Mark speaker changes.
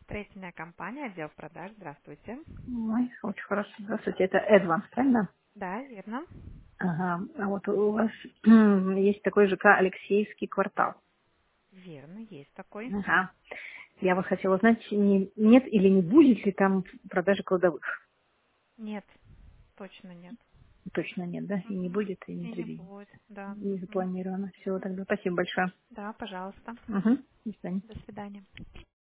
Speaker 1: Строительная компания, отдел продаж. Здравствуйте.
Speaker 2: Ой, очень хорошо. Здравствуйте, это Эдванс, правильно?
Speaker 1: Да, верно.
Speaker 2: Ага. А вот у вас есть такой ЖК Алексеевский квартал.
Speaker 1: Верно, есть такой.
Speaker 2: Ага. Я вот хотела узнать, нет или не будет ли там продажи кладовых.
Speaker 1: Нет, точно нет.
Speaker 2: Точно нет, да? И не
Speaker 1: Мгм.
Speaker 2: будет, и
Speaker 1: И не
Speaker 2: не,
Speaker 1: будет, да.
Speaker 2: не
Speaker 1: Мгм.
Speaker 2: запланировано. Всего тогда. Спасибо большое.
Speaker 1: Да, пожалуйста.
Speaker 2: Угу. До свидания.
Speaker 1: До свидания.